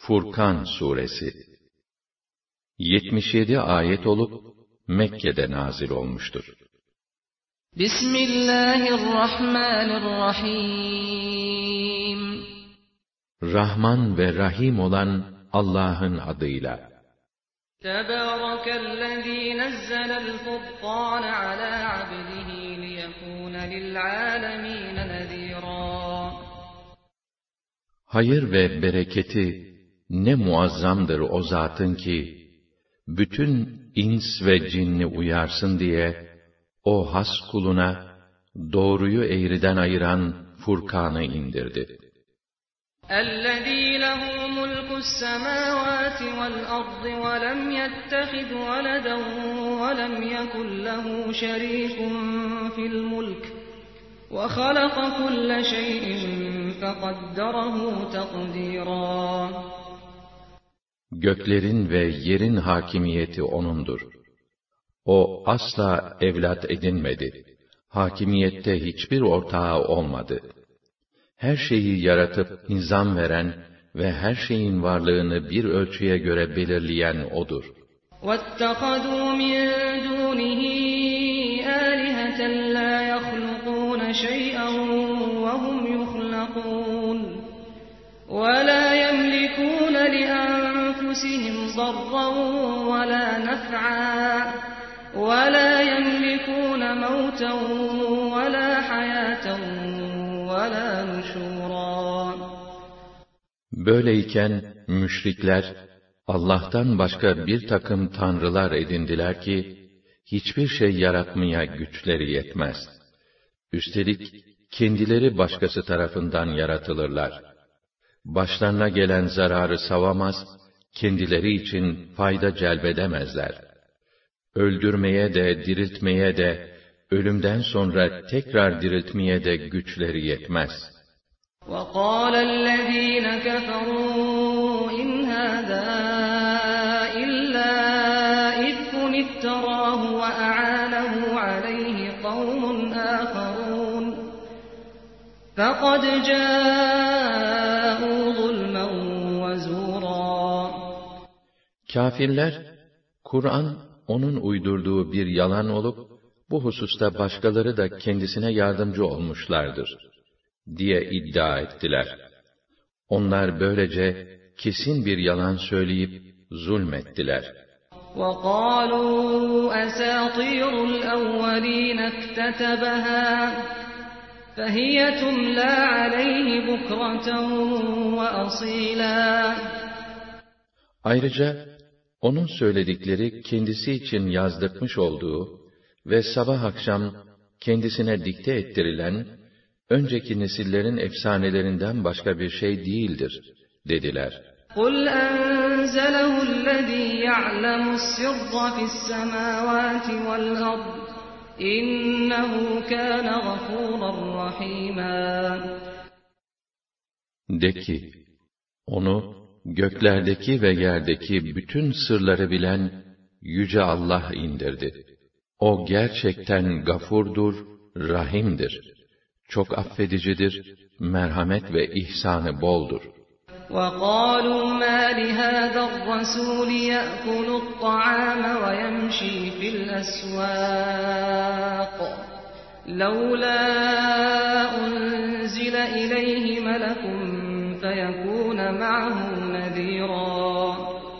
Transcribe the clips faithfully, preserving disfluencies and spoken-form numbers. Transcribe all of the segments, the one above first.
Furkan Suresi yetmiş yedi ayet olup Mekke'de nazil olmuştur. Bismillahirrahmanirrahim. Rahman ve Rahim olan Allah'ın adıyla. Tebârekellezî nezzelel furqâne alâ abdihi liyekûne lil'âlemîne nezîrâ. Hayır ve bereketi ne muazzamdır o zatın ki, bütün ins ve cinni uyarsın diye, o has kuluna, doğruyu eğriden ayıran Furkan'ı indirdi. اَلَّذ۪ي لَهُ مُلْكُ السَّمَاوَاتِ وَالْأَرْضِ وَلَمْ يَتَّخِذْ وَلَدًا وَلَمْ يَكُنْ لَهُ شَرِيكٌ فِي الْمُلْكِ وَخَلَقَ كُلَّ شَيْءٍ فَقَدَّرَهُ تَقْدِيرًا. Göklerin ve yerin hakimiyeti O'nundur. O asla evlat edinmedi. Hakimiyette hiçbir ortağı olmadı. Her şeyi yaratıp nizam veren ve her şeyin varlığını bir ölçüye göre belirleyen O'dur. وَاتَّخَذُوا مِنْ دُونِهِ آلِهَةً لَا يَخْلُقُونَ شَيْئًا وَهُمْ يُخْلَقُونَ وَلَا يَمْلِكُونَ لِأَنفُسِهِمْ ضَرًّا وَلَا نَفْعًا وَلَا يَمْلِكُونَ مَوْتًا وَلَا حَيَاةً وَلَا نُشُورًا. Böyleyken müşrikler Allah'tan başka bir takım tanrılar edindiler ki hiçbir şey yaratmaya güçleri yetmez. Üstelik kendileri başkası tarafından yaratılırlar. Başlarına gelen zararı savamaz, kendileri için fayda celbedemezler. Öldürmeye de, diriltmeye de, ölümden sonra tekrar diriltmeye de güçleri yetmez. وَقَالَ الَّذ۪ينَ كَفَرُوا اِنْ هَذَا إِلَّا إِفْكٌ افْتَرَاهُ وَأَعَانَهُ عَلَيْهِ قَوْمٌ آخَرُونَ فَقَدْ جَاءُوا ظُلْمًا وَزُورًا. Kâfirler, Kur'an, onun uydurduğu bir yalan olup, bu hususta başkaları da kendisine yardımcı olmuşlardır diye iddia ettiler. Onlar böylece kesin bir yalan söyleyip zulmettiler. وَقَالُوا أَسَاطِيرُ الْأَوَّلِينَ اكْتَتَبَهَا فَهِيَ تُمْلَى عَلَيْهِ بُكْرَةً وَأَصِيلًا. Ayrıca onun söyledikleri kendisi için yazdırmış olduğu ve sabah akşam kendisine dikte ettirilen önceki nesillerin efsanelerinden başka bir şey değildir dediler. قُلْ أَنْزَلَهُ الَّذ۪ي يَعْلَمُ السِّرَّ فِي السَّمَاوَاتِ وَالْأَرْضِ إِنَّهُ كَانَ غَفُورًا رَحِيمًا. De ki, onu göklerdeki ve yerdeki bütün sırları bilen Yüce Allah indirdi. O gerçekten gafurdur, rahimdir. Çok affedicidir, merhamet ve ihsanı boldur. وَقَالُوا مَا لِهَذَا الرَّسُولِ يَأْكُلُ الطَّعَامَ وَيَمْشِي فِي الْأَسْوَاقِ لَوْلَا أُنْزِلَ إِلَيْهِ مَلَكٌ فَيَكُونَ مَعَهُ نَذِيرًا.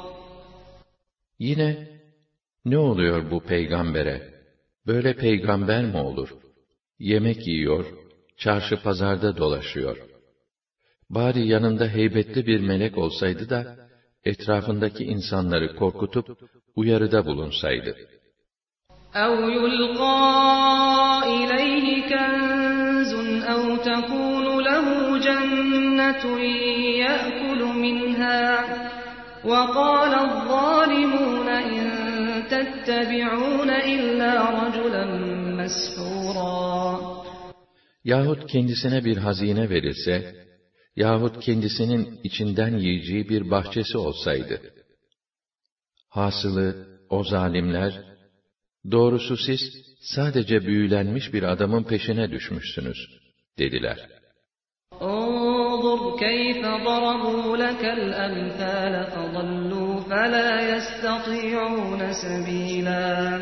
Yine, ne oluyor bu peygambere? Böyle peygamber mi olur? Yemek yiyor, çarşı pazarda dolaşıyor. Bari yanında heybetli bir melek olsaydı da, etrafındaki insanları korkutup, uyarıda bulunsaydı. اَوْ يُلْقَى إِلَيْهِ كَنْزٌ اَوْ تَكُونُ لَهُ جَنَّةٌ يَأْكُلُ مِنْهَا وَقَالَ الظَّالِمُونَ اِنْ تَتَّبِعُونَ إِلَّا رَجُلًا مَسْحُورًا. Yahut kendisine bir hazine verilse, yahut kendisinin içinden yiyeceği bir bahçesi olsaydı. Hasılı, o zalimler, doğrusu siz sadece büyülenmiş bir adamın peşine düşmüşsünüz, dediler. انظُرْ انظر كيف ضربوا لك الأمثال فضلوا فلا يستطيعون سبيلا.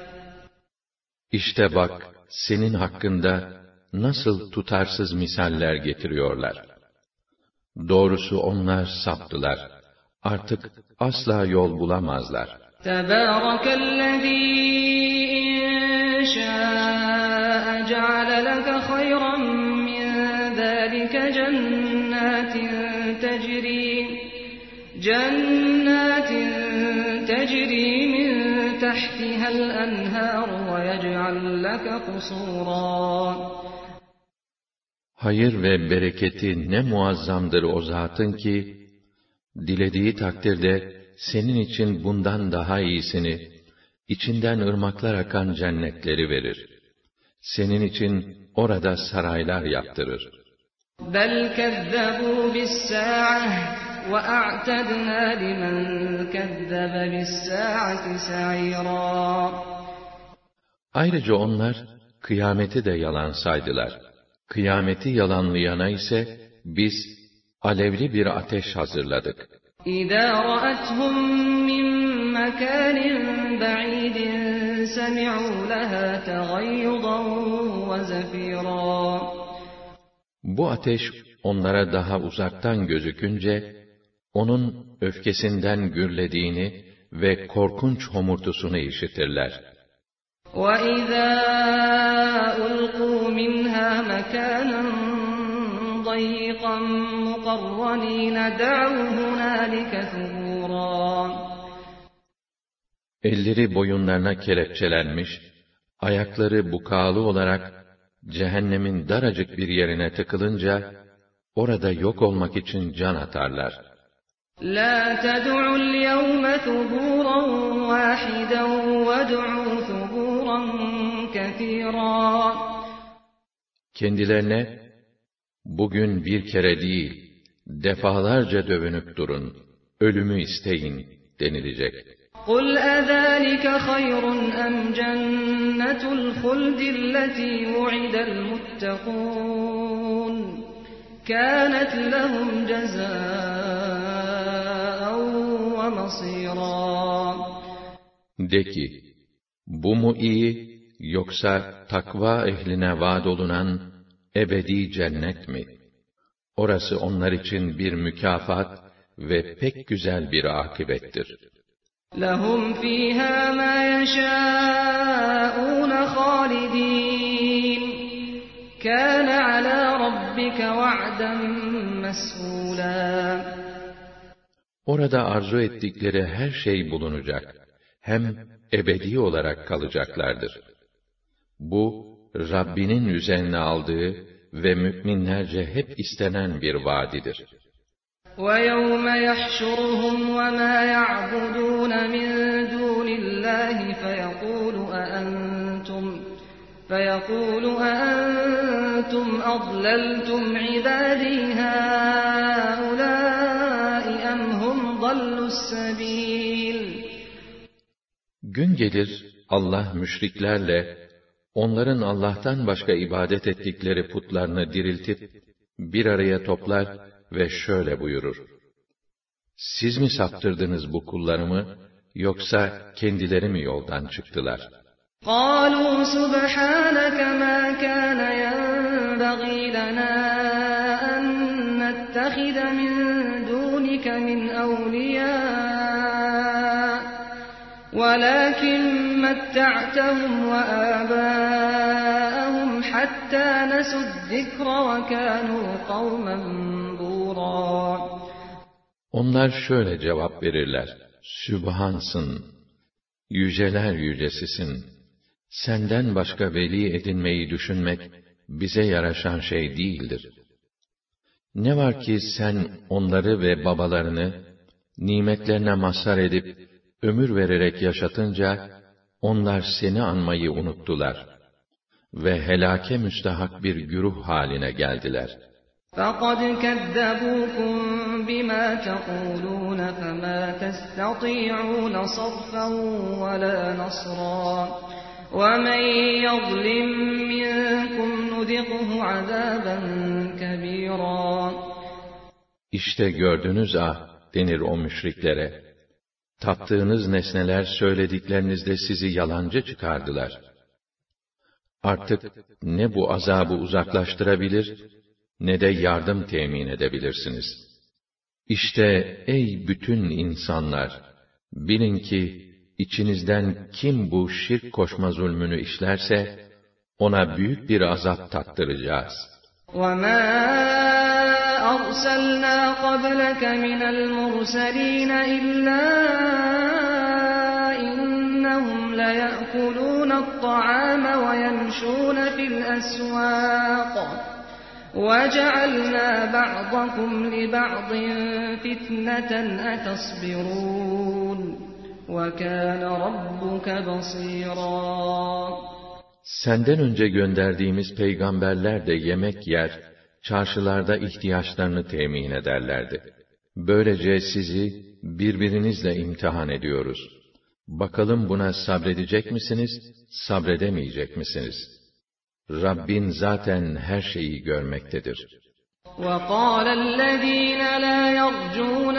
İşte bak, senin hakkında nasıl tutarsız misaller getiriyorlar. Doğrusu onlar saptılar. Artık asla yol bulamazlar. Tebârekellezî in şâ'e ce'ale leke hayran min zâlike cennetin tecrî cennetin tecrî min tehtihel enhâr ve yec'al leke kusûrâ. Hayır ve bereketi ne muazzamdır o zatın ki, dilediği takdirde senin için bundan daha iyisini, içinden ırmaklar akan cennetleri verir. Senin için orada saraylar yaptırır. Bel kezzebû bis-sâ'ah ve a'tednâ limen kezzebe bis-sâ'ati sa'îrâ. Ayrıca onlar kıyameti de yalan saydılar. Kıyameti yalanlayana ise biz alevli bir ateş hazırladık. İzâ ra'athum min mekânin ba'îdin semi'û lehâ teghayyudan ve zefîrâ. Bu ateş onlara daha uzaktan gözükünce, onun öfkesinden gürlediğini ve korkunç homurtusunu işitirler. وَإِذَا أُلْقُوا مِنْهَا مَكَانًا ضَيِّقًا مُقَرَّنِينَ دَعَوْا هُنَالِكَ ثُبُورًا. Elleri boyunlarına kelepçelenmiş, ayakları bukalı olarak cehennemin daracık bir yerine tıkılınca, orada yok olmak için can atarlar. لَا تَدْعُوا الْيَوْمَ ثُبُورًا وَاحِدًا وَادْعُوا ثُبُورًا كَثِيرًا. Kendilerine, bugün bir kere değil, defalarca dövünüp durun, ölümü isteyin denilecek. قُلْ أَذَٰلِكَ خَيْرٌ أَمْ جَنَّةُ الْخُلْدِ الَّتِي وُعِدَ الْمُتَّقُونَ كَانَتْ لَهُمْ جَزَاءً وَمَصِيرًا. De ki, bu mu iyi, yoksa takva ehline vaad olunan ebedi cennet mi? Orası onlar için bir mükafat ve pek güzel bir akıbettir. لَهُمْ فِيهَا مَا يَشَاءُونَ خَالِدِينَ كَانَ عَلَى رَبِّكَ وَعْدًا مَسْئُولًا. Orada arzu ettikleri her şey bulunacak. Hem ebedi olarak kalacaklardır. Bu, Rabbinin üzerine aldığı ve müminlerce hep istenen bir vaadidir. وَيَوْمَ يَحْشُرُهُمْ وَمَا يَعْبُدُونَ مِنْ دُونِ اللّٰهِ فَيَقُولُ أَأَنْتُمْ فَيَقُولُ أَأَنْتُمْ أَضْلَلْتُمْ عِبَادِي هَؤُلَاءِ أَمْ هُمْ ضَلُّوا السَّبِيلَ. Gün gelir, Allah müşriklerle, onların Allah'tan başka ibadet ettikleri putlarını diriltip, bir araya toplar ve şöyle buyurur: Siz mi saptırdınız bu kullarımı, yoksa kendileri mi yoldan çıktılar? قَالُوا سُبْحَانَكَ مَا كَانَ يَنبَغِي لَنَا أَن نَّتَّخِذَ مِن دُونِكَ مِنْ أَوْلِيَاءَ وَلَٰكِن مَّتَّعْتَهُمْ وَآبَاءَهُمْ حَتَّىٰ نَسُوا الذِّكْرَ وَكَانُوا قَوْمًا بُورًا. Onlar şöyle cevap verirler: Sübhansın, yüceler yücesisin. Senden başka veli edinmeyi düşünmek bize yaraşan şey değildir. Ne var ki sen onları ve babalarını nimetlerine mazhar edip ömür vererek yaşatınca onlar seni anmayı unuttular ve helake müstahak bir güruh haline geldiler. فَقَدْ كَذَّبُوكُمْ بِمَا تَقُولُونَ فَمَا تَسْتَطِيعُونَ صَرْفًا وَلَا نَصْرًا وَمَنْ يَظْلِمْ مِنْكُمْ نُذِقْهُ عَذَابًا كَبِيرًا. İşte gördünüz ah, denir o müşriklere. Taptığınız nesneler söylediklerinizde sizi yalancı çıkardılar. Artık ne bu azabı uzaklaştırabilir, ne de yardım temin edebilirsiniz. İşte ey bütün insanlar, bilin ki, içinizden kim bu şirk koşma zulmünü işlerse, ona büyük bir azap tattıracağız. وَمَا أَرْسَلْنَا قَبْلَكَ مِنَ الْمُرْسَلِينَ إِلَّا إِنَّهُمْ لَيَأْكُلُونَ الطَّعَامَ وَيَمْشُونَ فِي الْأَسْوَاقِ وَجَعَلْنَا بَعْضَكُمْ لِبَعْضٍ فِتْنَةً أَتَصْبِرُونَ وَكَانَ رَبُّكَ بَصِيرًا. Senden önce gönderdiğimiz peygamberler de yemek yer, çarşılarda ihtiyaçlarını temin ederlerdi. Böylece sizi birbirinizle imtihan ediyoruz. Bakalım buna sabredecek misiniz, sabredemeyecek misiniz? Rabbin zaten her şeyi görmektedir. وَقَالَ الَّذ۪ينَ لَا يَرْجُونَ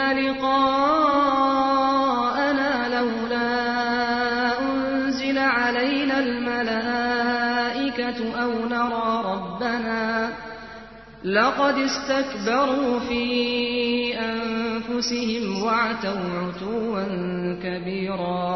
لِقَاءَنَا لَوْلَا أُنْزِلَ عَلَيْنَا الْمَلَائِكَةُ أَوْ نَرَى رَبَّنَا لَقَدِ اسْتَكْبَرُوا فِي أَنفُسِهِمْ وَعَتَوْا عُتُوًّا كَبِيرًا.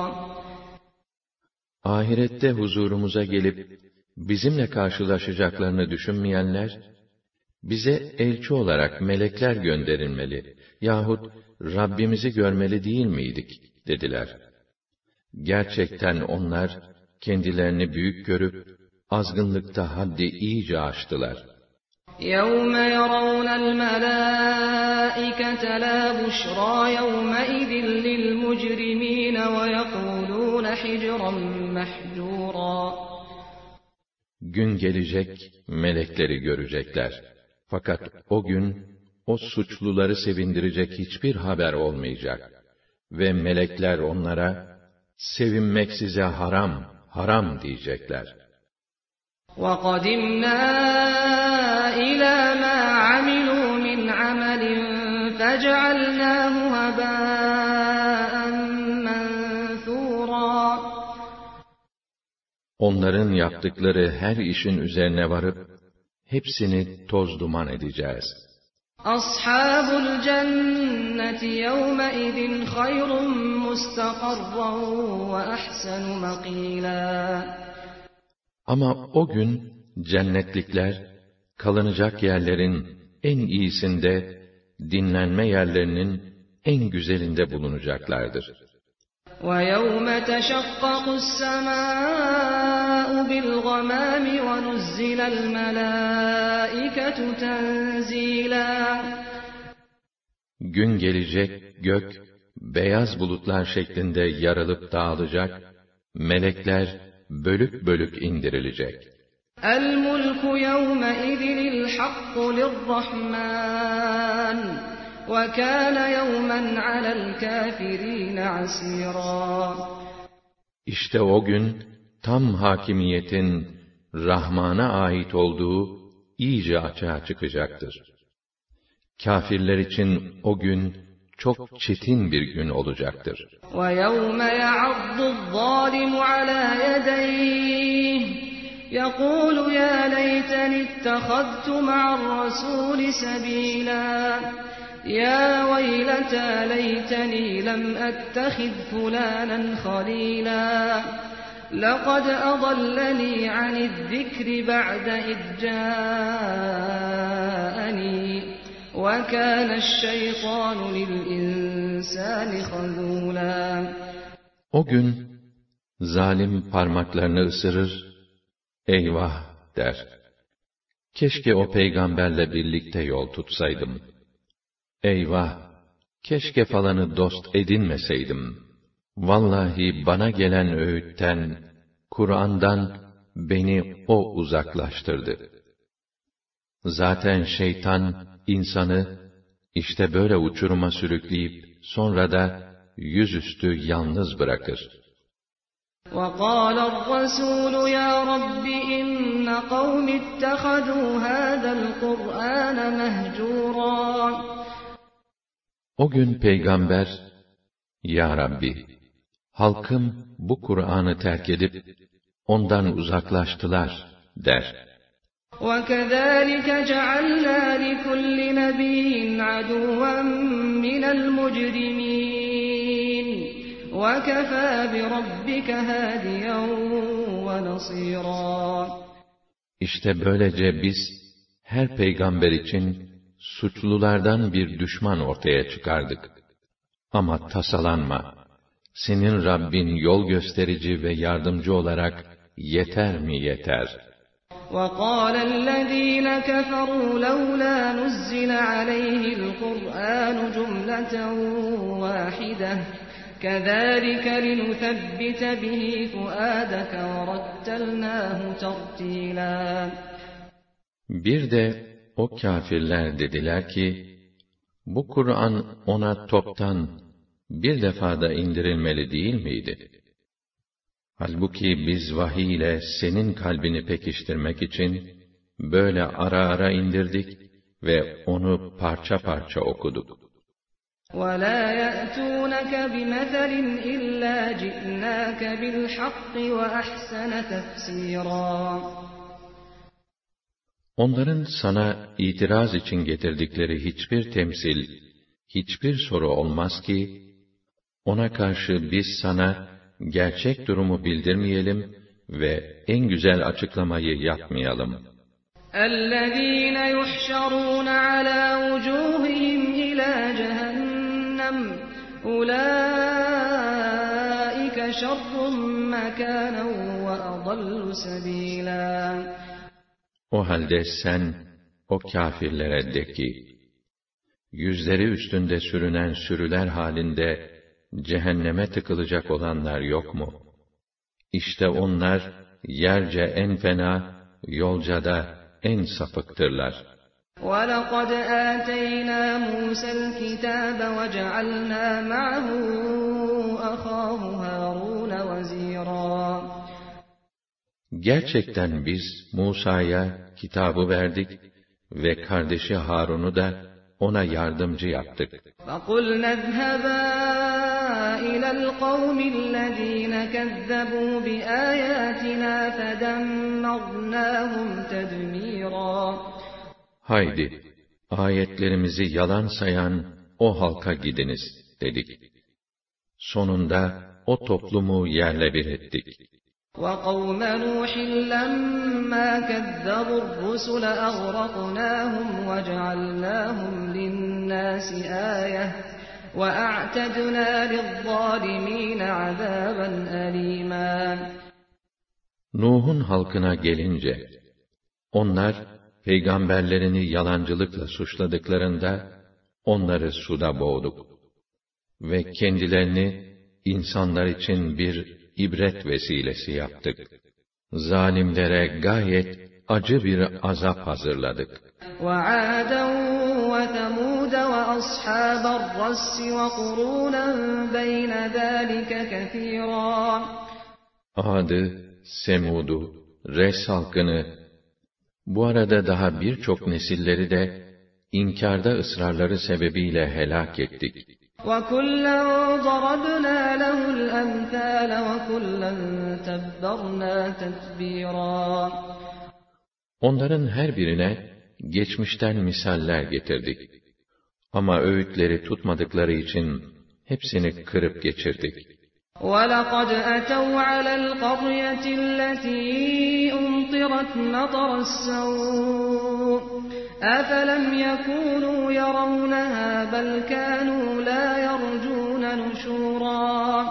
Ahirette huzurumuza gelip bizimle karşılaşacaklarını düşünmeyenler, bize elçi olarak melekler gönderilmeli yahut Rabbimizi görmeli değil miydik, dediler. Gerçekten onlar, kendilerini büyük görüp, azgınlıkta haddi iyice aştılar. يَوْمَ يَرَوْنَ الْمَلَائِكَةَ لَا بُشْرَى يَوْمَئِذٍ لِلْمُجْرِمِينَ وَيَقُولُونَ حِجْرًا مَحْجُورًا. Gün gelecek, melekleri görecekler. Fakat o gün, o suçluları sevindirecek hiçbir haber olmayacak. Ve melekler onlara, sevinmek size haram, haram diyecekler. وَقَدِمْنَا إِلَى مَا عَمِلُوا مِنْ عَمَلٍ فَجَعَلْنَاهُ هَبَاءً مَنْثُورًا. Onların yaptıkları her işin üzerine varıp, hepsini toz duman edeceğiz. أَصْحَابُ الْجَنَّةِ يَوْمَئِذٍ خَيْرٌ مُسْتَقَرًّا وَأَحْسَنُ مَقِيلًا. Ama o gün, cennetlikler, kalınacak yerlerin en iyisinde, dinlenme yerlerinin en güzelinde bulunacaklardır. وَيَوْمَ تَشَقَّقُ السَّمَاءُ بِالْغَمَامِ وَنُزِّلَ الْمَلَائِكَةُ تَنزِيلًا. Gün gelecek, gök, beyaz bulutlar şeklinde yarılıp dağılacak, melekler, bölük bölük indirilecek. الْمُلْكُ يَوْمَئِذٍ الْحَقُّ لِلرَّحْمَنِ وَكَانَ يَوْمًا عَلَى الْكَافِرِينَ عَسِيرًا. İşte o gün, tam hakimiyetin, Rahman'a ait olduğu, iyice açığa çıkacaktır. Kâfirler için o gün, çok çetin bir gün olacaktır. وَيَوْمَ يَعَضُّ الظَّالِمُ عَلَى يَدَيْهِ يَقُولُ يَا لَيْتَنِي اتَّخَذْتُ مَعَ الرَّسُولِ سَبِيلًا يَا وَيْلَتَى لَيْتَنِي لَمْ أَتَّخِذْ فُلَانًا خَلِيلًا لَقَدْ أَضَلَّنِي عَنِ الذِّكْرِ بَعْدَ إِذْ جَاءَنِي وَكَانَ الشَّيْطَانُ لِلْإِنْسَانِ خَذُولًا. O gün, zalim parmaklarını ısırır, eyvah der. Keşke o peygamberle birlikte yol tutsaydım. Eyvah, keşke falanı dost edinmeseydim. Vallahi bana gelen öğütten, Kur'an'dan beni o uzaklaştırdı. Zaten şeytan, insanı, işte böyle uçuruma sürükleyip, sonra da yüzüstü yalnız bırakır. وَقَالَ الرَّسُولُ يَا رَبِّ إِنَّ قَوْمِ اتَّخَذُوا هَذَا الْقُرْآنَ مَهْجُورًا. O gün peygamber, Ya Rabbi, halkım bu Kur'an'ı terk edip ondan uzaklaştılar der. وَكَذَٰلِكَ جَعَلْنَا لِكُلِّ نَبِيٍّ عَدُوًّا مِّنَ الْمُجْرِمِينَ وَكَفَىٰ بِرَبِّكَ هَادِيًا وَنَصِيرًا. İşte böylece biz her peygamber için suçlulardan bir düşman ortaya çıkardık. Ama tasalanma, senin Rabbin yol gösterici ve yardımcı olarak yeter mi yeter? وَقَالَ الَّذ۪ينَ كَفَرُوا لَوْلَا نُزِّلَ عَلَيْهِ الْقُرْآنُ جُمْلَةً وَاحِدَةً كَذَٰلِكَ لِنُثَبِّتَ بِهِ فُؤَادَكَ وَرَتَّلْنَاهُ تَرْتِيلًا. Bir de o kâfirler dediler ki, bu Kur'an ona toptan bir defada indirilmeli değil miydi? Halbuki biz vahiy ile senin kalbini pekiştirmek için böyle ara ara indirdik ve onu parça parça okuduk. وَلَا يَأْتُونَكَ بِمَثَلٍ إِلَّا جِئْنَاكَ بِالْحَقِّ وَأَحْسَنَ تَفْسِيرًا. Onların sana itiraz için getirdikleri hiçbir temsil, hiçbir soru olmaz ki, ona karşı biz sana gerçek durumu bildirmeyelim ve en güzel açıklamayı yapmayalım. اَلَّذ۪ينَ يُحْشَرُونَ عَلَى وُجُوهِهِمْ اِلَى جَهَنَّمَ اُولَٰئِكَ شَرٌّ مَكَانًا وَأَضَلُّ سَب۪يلًا. O halde sen o kâfirlere de ki, yüzleri üstünde sürünen sürüler halinde cehenneme tıkılacak olanlar yok mu? İşte onlar yerce en fena, yolca da en sapıktırlar. وَلَقَدْ آتَيْنَا مُوسَى الْكِتَابَ وَجَعَلْنَا مَعَهُ أَخَاهُ هَارُونَ وَزِيرًا. Gerçekten biz Musa'ya kitabı verdik ve kardeşi Harun'u da ona yardımcı yaptık. فَقُلْنَا اذْهَبَا إِلَى الْقَوْمِ الَّذ۪ينَ كَذَّبُوا بِآيَاتِنَا فَدَمَّرْنَاهُمْ تَدْمِيرًا. Haydi, ayetlerimizi yalan sayan o halka gidiniz, dedik. Sonunda o toplumu yerle bir ettik. وَقَوْمَ نُوحٍ لَمَّا كَذَّبُوا الرُّسُلَ أَغْرَقْنَاهُمْ وَجَعَلْنَاهُمْ لِلنَّاسِ آيَةً وَأَعْتَدْنَا لِلظَّالِمِينَ عَذَابًا أَلِيمًا. Nuh'un halkına gelince, onlar peygamberlerini yalancılıkla suçladıklarında onları suda boğduk ve kendilerini insanlar için bir ibret vesilesi yaptık. Zalimlere gayet acı bir azap hazırladık. وَعَادًا وَثَمُودَ وَأَصْحَابَ الرَّسِّ وَقُرُونًا بَيْنَ ذَٰلِكَ كَثِيرًا. Ad'ı, Semud'u, Res halkını, bu arada daha birçok nesilleri de inkarda ısrarları sebebiyle helak ettik. وَكُلًّا ضَرَبْنَا لَهُ الْأَمْثَالَ وَكُلًّا تَبَّرْنَا تَتْبِيرًا. Onların her birine geçmişten misaller getirdik. Ama öğütleri tutmadıkları için hepsini kırıp geçirdik. وَلَقَدْ أَتَوْا عَلَى الْقَرْيَةِ الَّتِي أُمْطِرَتْ مَطَرَ السَّوْءِ أَفَلَمْ يَكُونُوا يَرَوْنَهَا بَلْ كَانُوا لَا يَرْجُونَ نُشُورًا.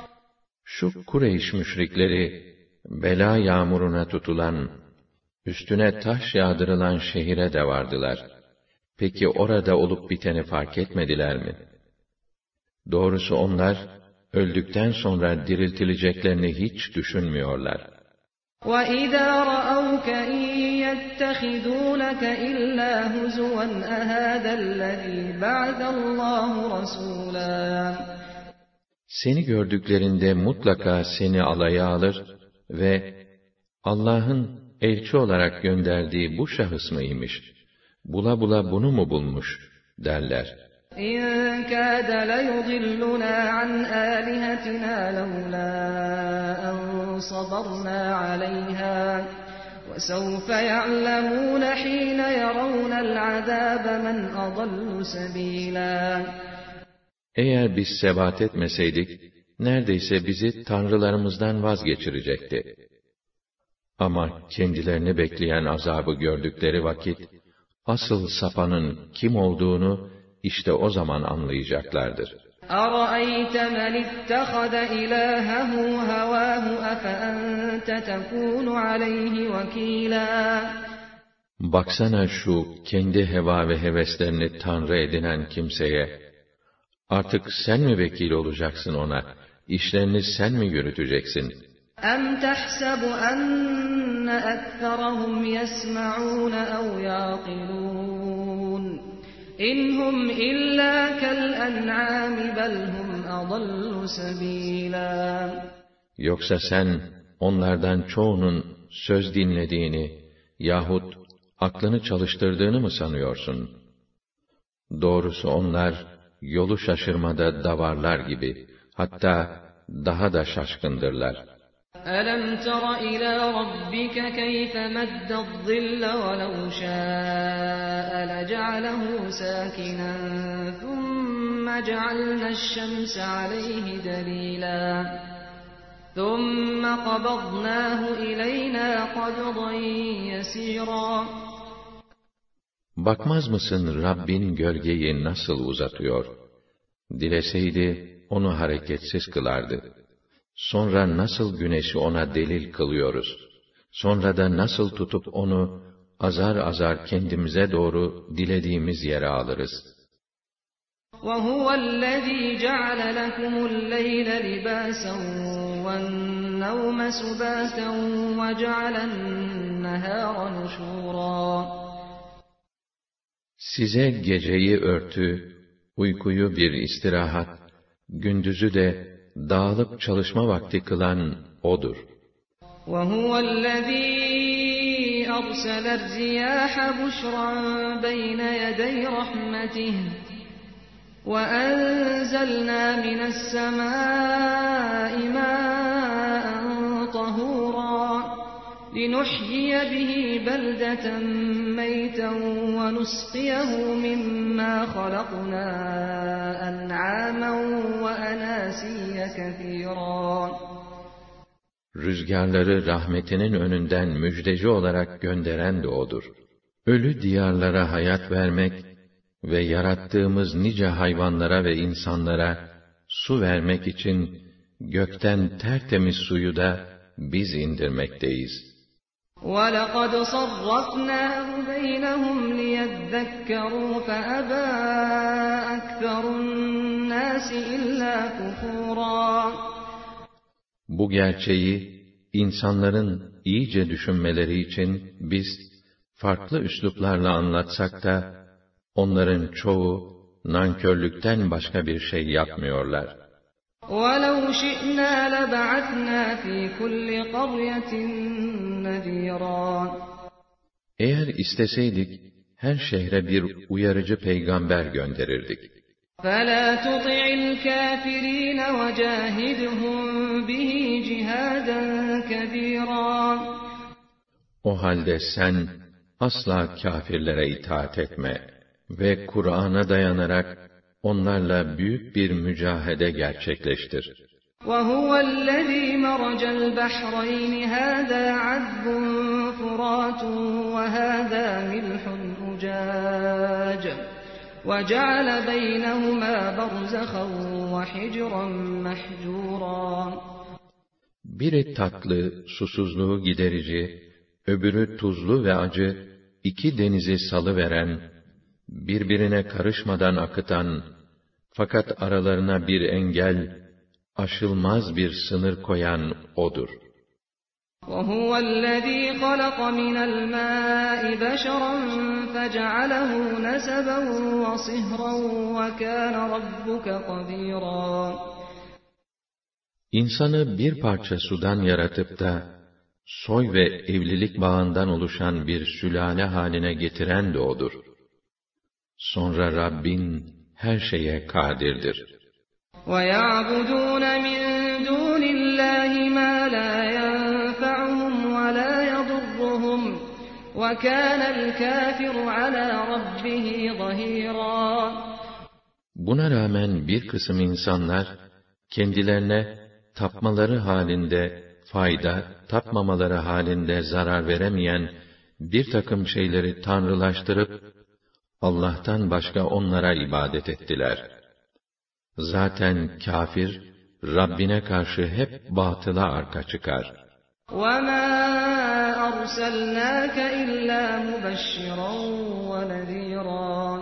Şu Kureyş müşrikleri, bela yağmuruna tutulan, üstüne taş yağdırılan şehire de vardılar. Peki orada olup biteni fark etmediler mi? Doğrusu onlar, öldükten sonra diriltileceklerini hiç düşünmüyorlar. وَإِذَا رَأَوْكَ إِن يَتَّخِذُونَكَ إِلَّا هُزُوًا أَهَٰذَا الَّذِي بَعَثَ اللّٰهُ رَسُولًا. Seni gördüklerinde mutlaka seni alaya alır ve Allah'ın elçi olarak gönderdiği bu şahıs mıymış? Bula bula bunu mu bulmuş derler. إِنْ كَادَ لَيُضِلُّنَا عَنْ آلِهَتِنَا لَوْلَا أَنْ صَبَرْنَا عَلَيْهَا وَسَوْفَ يَعْلَمُونَ حِينَ يَرَوْنَ الْعَذَابَ مَنْ أَضَلُّ سَبِيلًا. Eğer biz sebat etmeseydik, neredeyse bizi tanrılarımızdan vazgeçirecekti. Ama kendilerini bekleyen azabı gördükleri vakit, asıl sapanın kim olduğunu işte o zaman anlayacaklardır. أَرَأَيْتَ مَنِ اتَّخَذَ إِلَٰهَهُ هَوَاهُ أَفَأَنْتَ تَكُونُ عَلَيْهِ وَكِيلًا. Baksana şu kendi heva ve heveslerini tanrı edinen kimseye, artık sen mi vekil olacaksın ona, işlerini sen mi yürüteceksin? أَمْ تَحْسَبُ أَنَّ أَكْثَرَهُمْ يَسْمَعُونَ أَوْ يَعْقِلُونَ إِنْ هُمْ إِلَّا كَالْأَنْعَامِ بَلْ هُمْ أَضَلُّ سَبِيلًا. Yoksa sen onlardan çoğunun söz dinlediğini yahut aklını çalıştırdığını mı sanıyorsun? Doğrusu onlar yolu şaşırmada davarlar gibi, hatta daha da şaşkındırlar. أَلَمْ تَرَ إِلَى رَبِّكَ كَيْفَ مَدَّ الظِّلَّ وَلَوْ شَاءَ لَجَعَلَهُ سَاكِنًا ثُمَّ جَعَلْنَا الشَّمْسَ عَلَيْهِ دَلِيلًا ثُمَّ قَبَضْنَاهُ إِلَيْنَا قَبْضًا يَسِيرًا. Bakmaz mısın Rabbin gölgeyi nasıl uzatıyor? Dileseydi onu hareketsiz kılardı. Sonra nasıl güneşi ona delil kılıyoruz? Sonra da nasıl tutup onu azar azar kendimize doğru dilediğimiz yere alırız. وَهُوَ الَّذ۪ي جَعَلَ لَكُمُ اللَّيْلَ لِبَاسًا وَالنَّوْمَ سُبَاتًا وَجَعَلَ النَّهَارَ نُشُورًا. Size geceyi örtü, uykuyu bir istirahat, gündüzü de dağılıp çalışma vakti kılan O'dur. وَهُوَ الَّذ۪ي أَرْسَلَ الرِّيَاحَ بُشْرًا بَيْنَ يَدَيْ رَحْمَتِهِ وَأَنْزَلْنَا مِنَ السَّمَاءِ مَاءً طَهُورًا لِنُحْيِيَ بِهِ بَلْدَةً مَيْتًا وَنُسْقِيَهُ مِمَّا خَلَقْنَا أَنْعَامًا وَأَنَاسِيَّ كَثِيرًا. Rüzgarları rahmetinin önünden müjdeci olarak gönderen de O'dur. Ölü diyarlara hayat vermek ve yarattığımız nice hayvanlara ve insanlara su vermek için gökten tertemiz suyu da biz indirmekteyiz. وَلَقَدْ صَرَّفْنَاهُ بَيْنَهُمْ لِيَذَّكَّرُوا فَأَبَى أَكْثَرُ النَّاسِ إِلَّا كُفُورًا. Bu gerçeği insanların iyice düşünmeleri için biz farklı üsluplarla anlatsak da onların çoğu nankörlükten başka bir şey yapmıyorlar. وَلَوْ شِئْنَا لَبَعَثْنَا فِي كُلِّ قَرْيَةٍ نَذِيرًا. Eğer isteseydik her şehre bir uyarıcı peygamber gönderirdik. فَلَا تُطِعِ الْكَافِرِينَ وَجَاهِدْهُمْ بِهِ جِهَادًا كَبِيرًا. O halde sen asla kâfirlere itaat etme ve Kur'an'a dayanarak onlarla büyük bir mücahede gerçekleştir. وَهُوَ الَّذ۪ي مَرَجَ الْبَحْرَيْنِ هَذَا عَذْبٌ فُرَاتٌ وَهَذَا مِلْحٌ أُجَاجٌ وَجَعَلَ بَيْنَهُمَا بَرْزَخًا وَحِجْرًا مَحْجُورًا. Biri tatlı, susuzluğu giderici, öbürü tuzlu ve acı, iki denizi salıveren, birbirine karışmadan akıtan, fakat aralarına bir engel, aşılmaz bir sınır koyan O'dur. وَهُوَ الَّذ۪ي خَلَقَ مِنَ الْمَاءِ بَشَرًا فَجَعَلَهُ نَسَبًا وَصِهْرًا وَكَانَ رَبُّكَ قَدِيرًا. İnsanı bir parça sudan yaratıp da, soy ve evlilik bağından oluşan bir sülale haline getiren de O'dur. Sonra Rabbin her şeye kadirdir. وَيَعْبُدُونَ مِنْ دُونِ اللّٰهِ مَا لَا يَنْفَعُهُمْ وَلَا يَضُرُّهُمْ وَكَانَ الْكَافِرُ عَلَى رَبِّهِ ظَهِيرًا. Buna rağmen bir kısım insanlar, kendilerine tapmaları halinde fayda, tapmamaları halinde zarar veremeyen bir takım şeyleri tanrılaştırıp, Allah'tan başka onlara ibadet ettiler. Zaten kafir, Rabbine karşı hep batıla arka çıkar. وَمَا أَرْسَلْنَاكَ إِلَّا مُبَشِّرًا وَنَذِيرًا.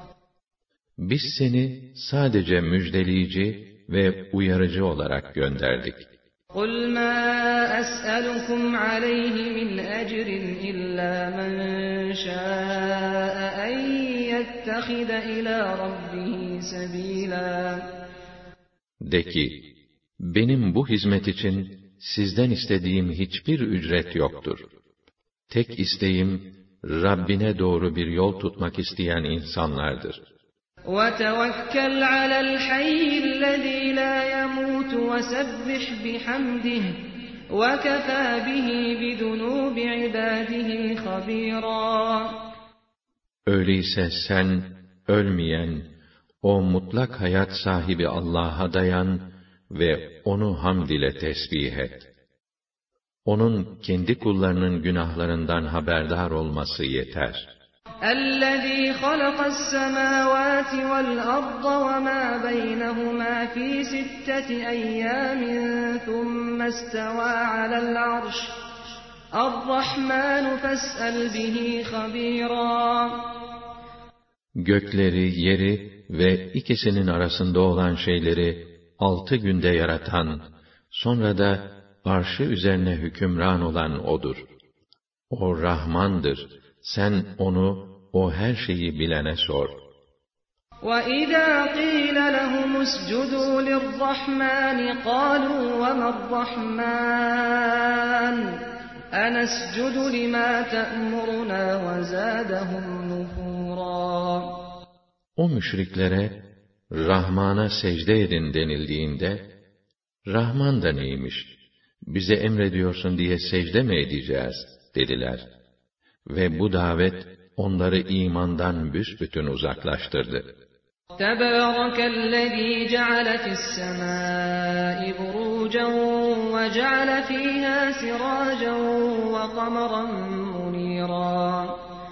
Biz seni sadece müjdeleyici ve uyarıcı olarak gönderdik. قُلْ مَا أَسْأَلُكُمْ عَلَيْهِ مِنْ أَجْرٍ إِلَّا مَنْ شَاءَ أَنْ يَتَّخِذَ إِلَى رَبِّهِ سَبِيلًا. De ki, benim bu hizmet için sizden istediğim hiçbir ücret yoktur. Tek isteğim, Rabbine doğru bir yol tutmak isteyen insanlardır. وَتَوَكَّلْ عَلَى الْحَيِّ الَّذ۪ي لَا يَمُوتُ وَسَبِّحْ بِحَمْدِهِ وَكَفَى بِهِ بِذُنُوبِ عِبَادِهِ خَب۪يرًا. Öyleyse sen, ölmeyen, o mutlak hayat sahibi Allah'a dayan ve onu hamd ile tesbih et. Onun kendi kullarının günahlarından haberdar olması yeter. الَّذ۪ي خَلَقَ السَّمَاوَاتِ وَالْأَرْضَ وَمَا بَيْنَهُمَا ف۪ي سِتَّةِ اَيَّامٍ ثُمَّ اسْتَوَى عَلَى الْعَرْشِ الرَّحْمَانُ فَاسْأَلْ بِهِ خَب۪يرًا. Gökleri, yeri ve ikisinin arasında olan şeyleri altı günde yaratan, sonra da arşı üzerine hükümran olan O'dur. O Rahmandır. Sen onu, o her şeyi bilene sor. وَإِذَا قِيلَ لَهُمُ اسْجُدُوا لِلرَّحْمَنِ قَالُوا وَمَا الرَّحْمَنُ أَنَسْجُدُ لِمَا تَأْمُرُنَا وَزَادَهُمْ نُفُورًا. O müşriklere, Rahman'a secde edin denildiğinde, Rahman da neymiş, bize emrediyorsun diye secde mi edeceğiz, dediler. Ve bu davet, onları imandan büsbütün uzaklaştırdı. Tebârekellezî ceale fissemâi burûcen ve ceale fîhâ sirâcen ve kameran munîrâ.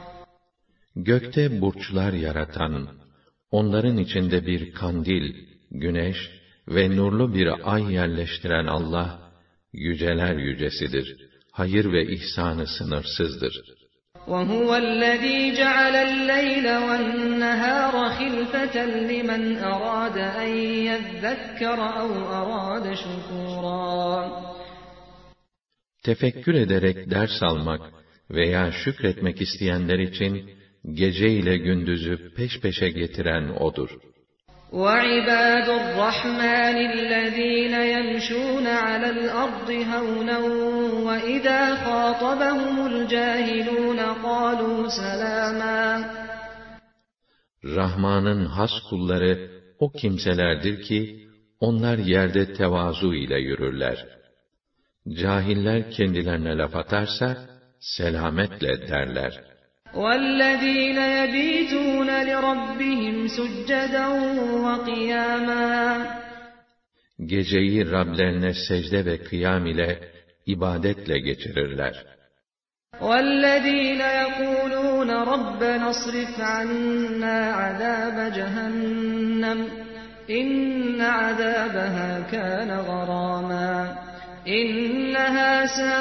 Gökte burçlar yaratan, onların içinde bir kandil, güneş ve nurlu bir ay yerleştiren Allah, yüceler yücesidir. Hayır ve ihsanı sınırsızdır. وَهُوَ الَّذ۪ي جَعَلَ اللَّيْلَ وَالنَّهَارَ خِلْفَةً لِمَنْ أَرَادَ أَنْ يَذَّكَّرَ أَوْ أَرَادَ شُكُورًا. Tefekkür ederek ders almak veya şükretmek isteyenler için gece ile gündüzü peş peşe getiren O'dur. وَعِبَادُ الرَّحْمَنِ الَّذ۪ينَ يَمْشُونَ عَلَى الْأَرْضِ هَوْنًا وَإِذَا خَاطَبَهُمُ الْجَاهِلُونَ قَالُوا سَلَامًا. Rahman'ın has kulları o kimselerdir ki, onlar yerde tevazu ile yürürler. Cahiller kendilerine laf atarsa, selametle derler. وَالَّذ۪ينَ يَب۪يتُونَ لِرَبِّهِمْ سُجَّدًا وَقِيَامًا. Geceyi Rablerine secde ve kıyam ile, ibadetle geçirirler. وَالَّذ۪ينَ يَقُولُونَ رَبَّنَا اصْرِفْ عَنَّا عَذَابَ جَهَنَّمَ اِنَّ عَذَابَهَا كَانَ غَرَامًا اِنَّهَا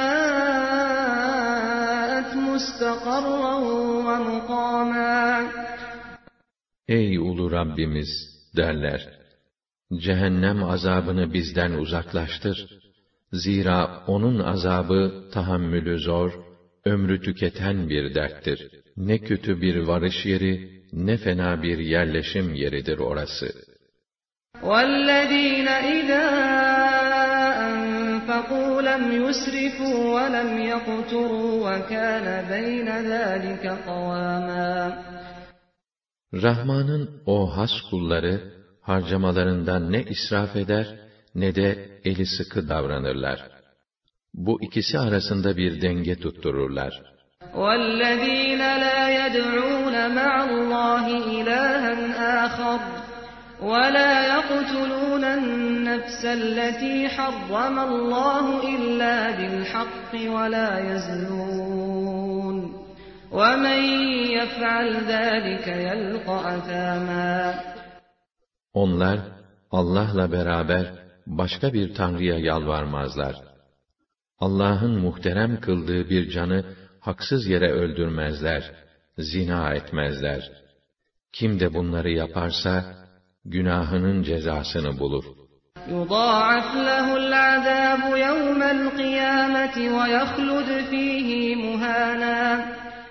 سَاءَتْ مُسْتَقَرًّا وَمُقَامًا. Ey ulu Rabbimiz derler, cehennem azabını bizden uzaklaştır. Zira onun azabı tahammülü zor, ömrü tüketen bir derttir. Ne kötü bir varış yeri, ne fena bir yerleşim yeridir orası. وَالَّذ۪ينَ اِذَا أَنْفَقُوا لَمْ يُسْرِفُوا وَلَمْ يَقْتُرُوا وَكَانَ بَيْنَ ذَٰلِكَ قَوَامًا. Rahman'ın o has kulları, harcamalarından ne israf eder, ne de eli sıkı davranırlar. Bu ikisi arasında bir denge tuttururlar. وَالَّذ۪ينَ لَا يَدْعُونَ مَعَ اللّٰهِ إِلَٰهًا آخَرَ وَلَا يَقْتُلُونَ النَّفْسَ الَّتِي حَرَّمَ اللّٰهُ إِلَّا بِالْحَقِّ وَلَا يَزْنُونَ وَمَنْ يَفْعَلْ ذَٰلِكَ يَلْقَ أَثَامًا. Onlar, Allah'la beraber başka bir tanrıya yalvarmazlar. Allah'ın muhterem kıldığı bir canı haksız yere öldürmezler, zina etmezler. Kim de bunları yaparsa, günahının cezasını bulur. يُضَاعَفْ لَهُ الْعَذَابُ يَوْمَ الْقِيَامَةِ وَيَخْلُدْ ف۪يهِ مُهَانًا.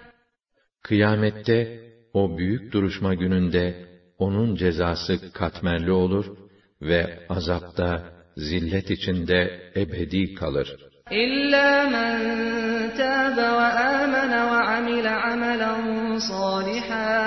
Kıyamette, o büyük duruşma gününde, onun cezası katmerli olur ve azapta, zillet içinde ebedi kalır. إِلَّا مَنْ تَابَ وَآمَنَ وَعَمِلَ عَمَلًا صَالِحًا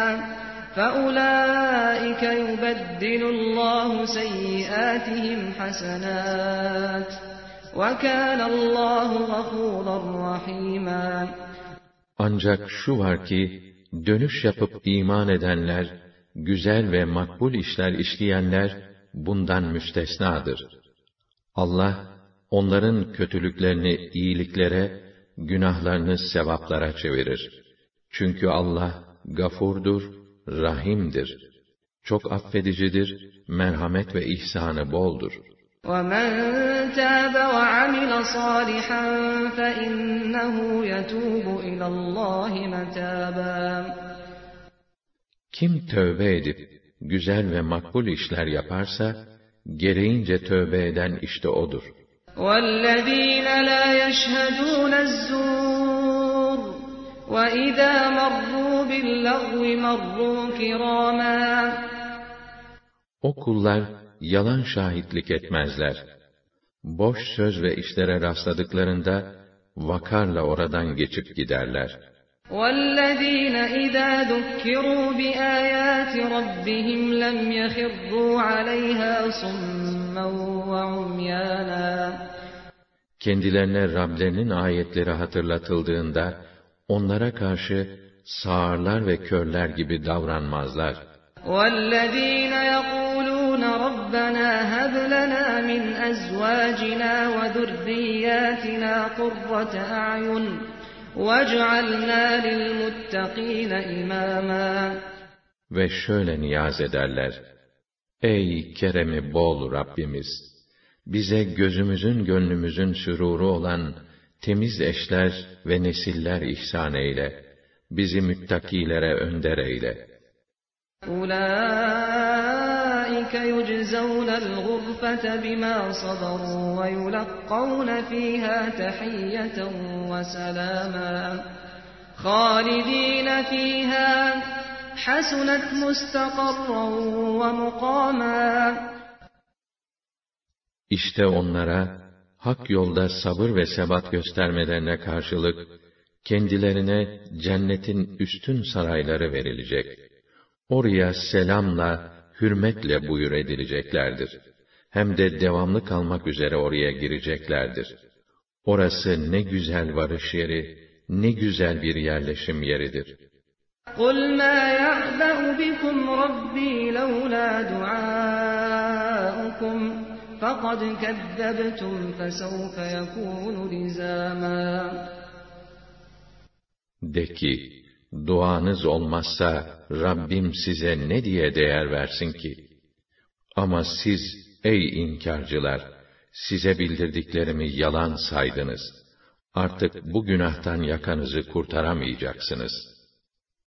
فَأُولَٰئِكَ يُبَدِّلُ اللّٰهُ سَيِّئَاتِهِمْ حَسَنَاتٍ وَكَانَ اللّٰهُ غَفُورًا رَحِيمًا. Ancak şu var ki, dönüş yapıp iman edenler, güzel ve makbul işler işleyenler, bundan müstesnadır. Allah, onların kötülüklerini iyiliklere, günahlarını sevaplara çevirir. Çünkü Allah, gafurdur, rahimdir. Çok affedicidir, merhamet ve ihsanı boldur. وَمَنْ تَابَ وَعَمِلَ صَالِحًا فَإِنَّهُ يَتُوبُ إِلَى اللّٰهِ مَتَابًا. Kim tövbe edip, güzel ve makbul işler yaparsa, gereğince tövbe eden işte odur. وَالَّذ۪ينَ لَا يَشْهَدُونَ الزُّورَ وَإِذَا مَرُّوا بِاللَّغْوِ مَرُّوا كِرَامًا. O kullar, yalan şahitlik etmezler. Boş söz ve işlere rastladıklarında, vakarla oradan geçip giderler. وَالَّذ۪ينَ اِذَا ذُكِّرُوا بِآيَاتِ رَبِّهِمْ لَمْ يَخِرُّوا عَلَيْهَا صُمًّا وَعُمْيَانًا. Kendilerine Rablerinin ayetleri hatırlatıldığında, onlara karşı sağırlar ve körler gibi davranmazlar. وَالَّذ۪ينَ يَقُولُونَ رَبَّنَا هَبْ لَنَا مِنْ أَزْوَاجِنَا وَذُرِّيَّاتِنَا قُرَّةَ أَعْيُنٍ وَاجْعَلْنَا لِلْمُتَّقِينَ إِمَامًا. Ve şöyle niyaz ederler: Ey keremi bol Rabbimiz! Bize gözümüzün gönlümüzün süruru olan temiz eşler ve nesiller ihsan eyle. Bizi müttakilere önder eyle. أُولَٰئِكَ يُجْزَوْنَ الْغُرْفَةَ بِمَا صَبَرُوا وَيُلَقَّوْنَ فِيهَا تَحِيَّةً وَسَلَامًا خَالِدِينَ فِيهَا حَسُنَتْ مُسْتَقَرًّا وَمُقَامًا. İşte onlara, hak yolda sabır ve sebat göstermelerine karşılık, kendilerine cennetin üstün sarayları verilecek. Oraya selamla, hürmetle buyur edileceklerdir. Hem de devamlı kalmak üzere oraya gireceklerdir. Orası ne güzel varış yeri, ne güzel bir yerleşim yeridir. قُلْ مَا يَعْبَأُ بِكُمْ رَبِّي لَوْلَا دُعَاؤُكُمْ فَقَدْ كَذَّبْتُمْ فَسَوْفَ يَكُونُ لِزَامًا. De ki, duanız olmazsa Rabbim size ne diye değer versin ki? Ama siz, ey inkarcılar, size bildirdiklerimi yalan saydınız. Artık bu günahtan yakanızı kurtaramayacaksınız.